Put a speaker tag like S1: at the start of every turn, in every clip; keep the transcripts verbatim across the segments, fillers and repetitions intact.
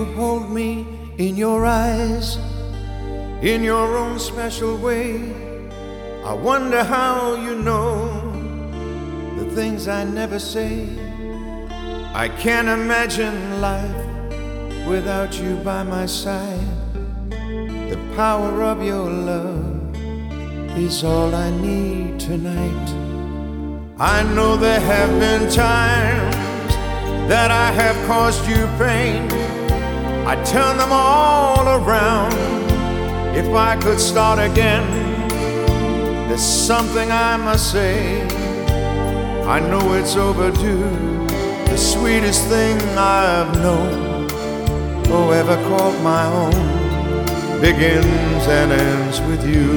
S1: hold me in your eyes in your own special way. I wonder how you know the things I never say. I can't imagine life without you by my side. The power of your love is all I need tonight. I know there have been times that I have caused you pain. I turn them all around. If I could start again, there's something I must say. I know it's overdue. The sweetest thing I've known, or ever called my own, begins and ends with you.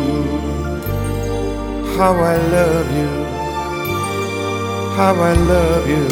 S1: How I love you, how I love you.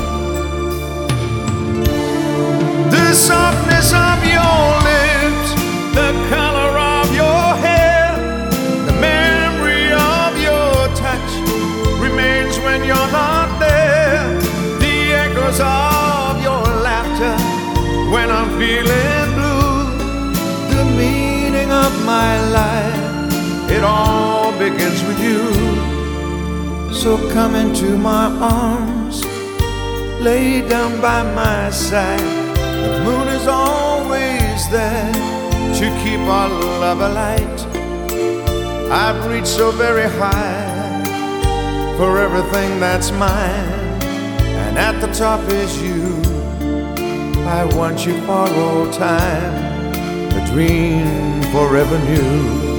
S1: The softness of your lips, the color of your hair, the memory of your touch remains when you're not there. The echoes of your laughter when I'm feeling blue. The meaning of my life, it all begins with you. So come into my arms, lay down by my side. The moon is always there to keep our love alight. I've reached so very high for everything that's mine, and at the top is you. I want you for all time, a dream forever new.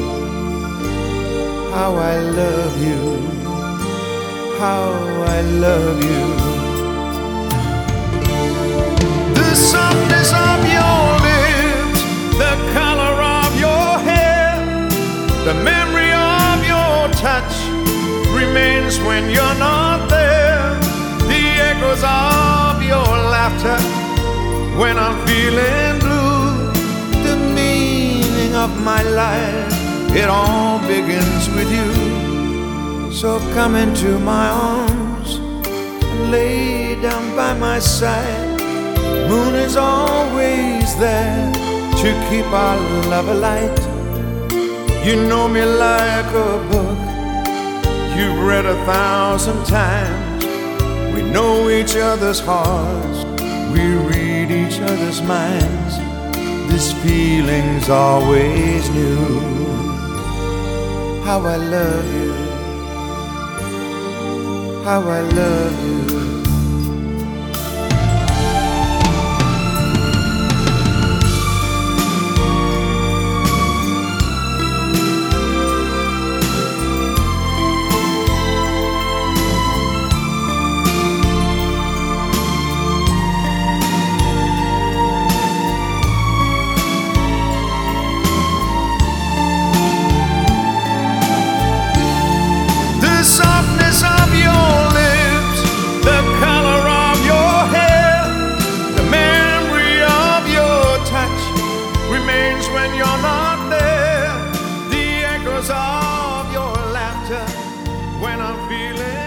S1: How I love you, how I love you. The softness of your lips, the color of your hair, the memory of your touch remains when you're not there. The echoes of your laughter when I'm feeling blue. The meaning of my life, it all begins with you. So come into my arms and lay down by my side. The moon is always there to keep our love alight. You know me like a book you've read a thousand times. We know each other's hearts, we read each other's minds. This feeling's always new. How I love you, how I love you. When you're not there, the echoes of your laughter when I'm feeling